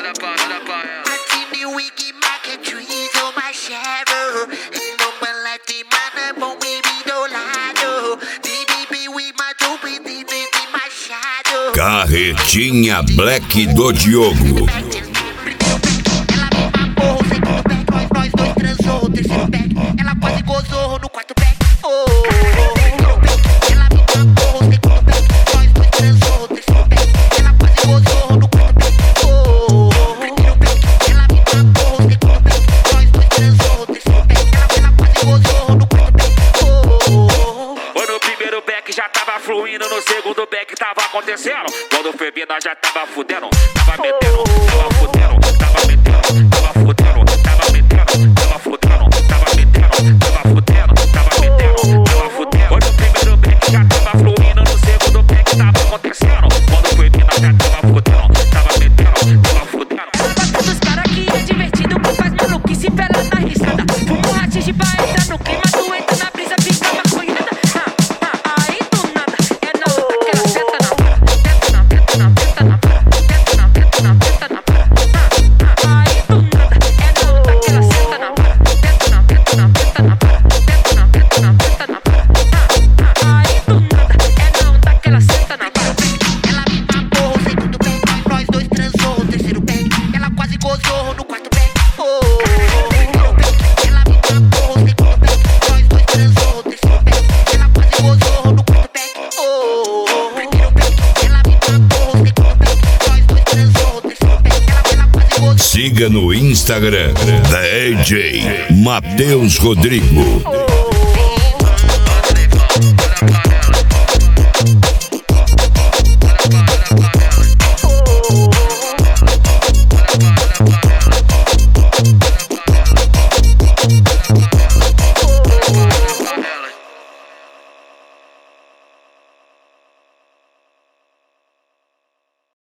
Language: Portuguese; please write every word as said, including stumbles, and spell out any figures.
Manda pra, manda pra ela. Martini, wig, mac and cheese, oh my shadow. E no malete, mana, bom baby do lado. D B B, we my dope, D B B, Machado. Carretinha Black do Diogo. Ela me mamou, segundo back, nós, nós dois transou. Terceiro back, ela quase gozou no quarto back. Oh, ela me mamou, segundo back, nós dois transou. Terceiro back, ela quase gozou no quarto back. Oh, primeiro back, ela me mamou, segundo back, nós dois transou. Terceiro back, ela, ela quase gozou no quarto back. Oh, Foi no primeiro back, já tava fluindo, no segundo back tava acontecendo. Quando foi vir, nós já tava fudendo, tava metendo, tava fudendo, tava metendo, tava fudendo, tava metendo, tava fudendo, tava metendo, tava fudendo, tava metendo, tava fudendo. Foi no primeiro back, já tava fluindo, no segundo back tava acontecendo. Quando foi vir, nós já tava fudendo, tava metendo, tava fudendo. O papo dos caras que é divertido, que faz maluquice pela na risada. Fumo um ratinho pra entrar no clima, tu entra na brisa, fica maconhada. Ah, ah, aí do nada, é na outra que ela senta na vara. Tenta na, tenta na, tenta na vara. Tenta na, tenta na, tenta na vara. Ah, ah, aí do nada, é na outra que ela senta na vara. Tenta na, tenta na, tenta na vara. Tenta na, tenta na, tenta na vara. Ah, ah, aí do nada, é na outra que ela senta na vara. ela me mamou, segundo back, nós dois transou. Terceiro back, ela quase gozou no quarto back. Oh, primeiro back, ela me mamou, segundo back, nós dois transou. Terceiro back, ela quase gozou no quarto back. Oh, primeiro back, ela me mamou, segundo back, nós dois transou. Terceiro back, ela, ela quase gozou. Siga no Instagram D J Matheus Rodrigo.